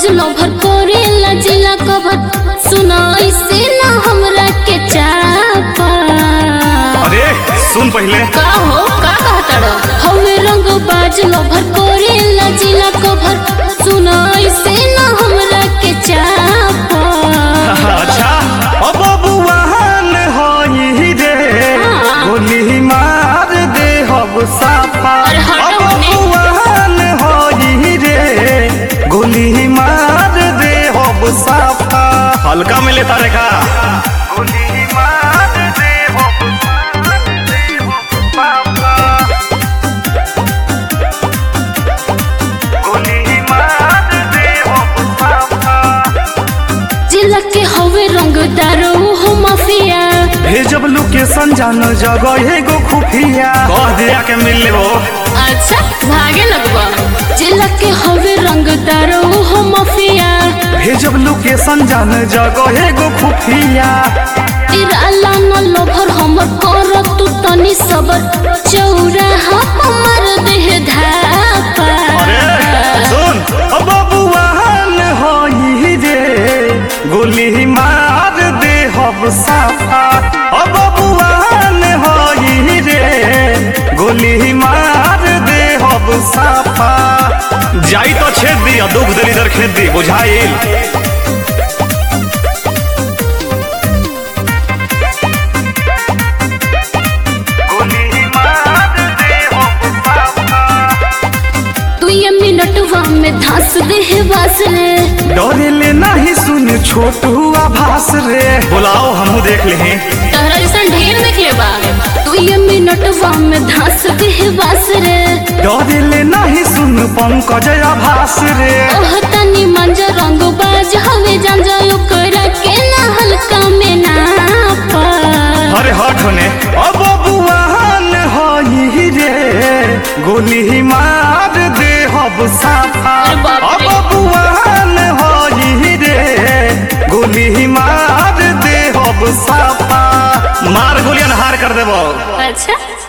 बाज लोभर कोरेला जिला कभर सुना ऐसे ना हमरा के चापा। अरे सुन पहले का हो का कहतड़ हवे रंग बाज लोभर कोरेला जिला कभर सुना ऐसे ना हमरा के चापा। अच्छा अब बबुआन होई रे गोली मार दे हब साफा। अब बबुआन होई रे गोली मार दे हब साफा। हल्का में लेता रेखा गोली मार दे हब साफा। गोली मार दे हब साफा। जिला के हवे रंगदार हो माफिया भेजब लोकेशन जान जगह एगो खुफिया कह दिया के मिल लेबो। अच्छा भागे लगवा जिला के हवे रंगदार हो माफिया भेजब लोकेशन जान जगह एगो खुफिया। इराला न लोभर हमर कर तू तनी सबर चौराहा हमर देह धापा। अरे सुन अब बबुआन होई रे गोली मार दे हब साफा। अब बबुआन होई रे गोली मार दे हब साफा। जाई तो छेद दी दुख दिल इधर खेत दी बुझाइल। मिनटवा में धास दे बास रे डरे ले नहीं सुन छोटू आभास रे बुलाओ हमू देख ले तहरा जैसा ढेर देख ले बा तू ये मिनटवा में धास दे बास रे डरे ले नहीं सुन पंकज आभास रे तनी मंज रंग बाज हवे जान जायो करा के ना हल्का में ना पा। अरे हट होने अब बबुआन होई रे गोली मार दे हब साफा। अब बबुआन होई रे गोली मार दे हब साफा। मार गोलियन हार कर देबो। अच्छा